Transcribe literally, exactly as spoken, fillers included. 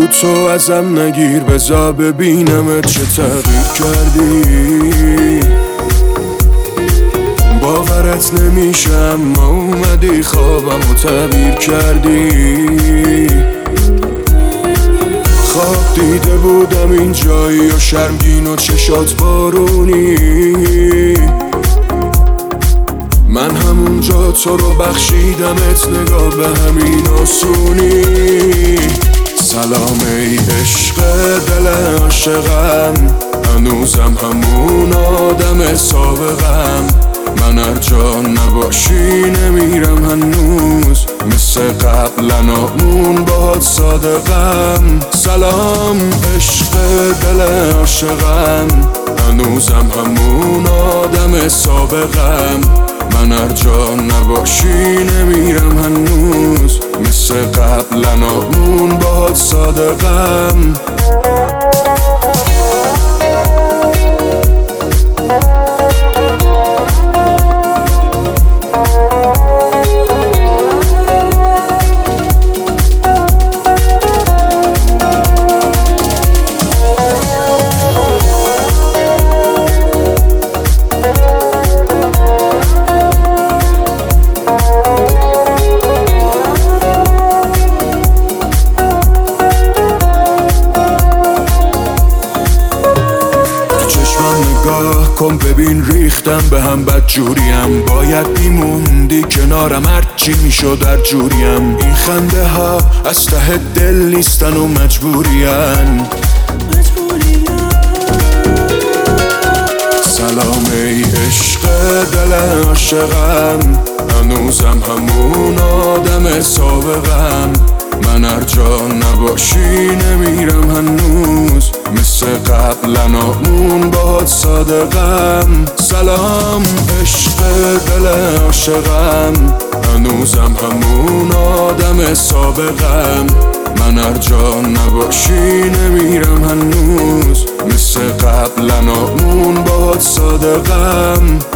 رو تو ازم نگیر، بذار ببینمت چه تغییر کردی. باورت نمیشه اما اومدی خوابم و تعبیر کردی. خواب دیده بودم این جایی و شرمگین و چشات بارونی. من همونجا تو رو بخشیدمت، نگاه به همین آسونی. سلام ای عشق دل عاشقم، هنوزم همون آدم سابقم. من هر جا نباشی نمیرم هنوز، مثل قبلا اون باهات صادقم. سلام عشق دل عاشقم، هنوزم همون آدم سابقم. من هر جا نباشی نمیرم هنوز، مثل قبلا اون باهات صادقم. نگاه کن ببین ریختم به هم بدجوریم. باید میموندی کنارم هرچی میشد در جوریم. این خنده ها از ته دل نیستن و مجبورین. سلام ای عشق دل عاشقم، هنوزم همون آدم سابقم. من هر جا نباشی نمیرم هنوز، مثل قبلا اون باهات صادقم. سلام عشق دل عاشقم، هنوزم همون آدم سابقم. من هر جا نباشی نمیرم هنوز، مثل قبلا اون باهات صادقم.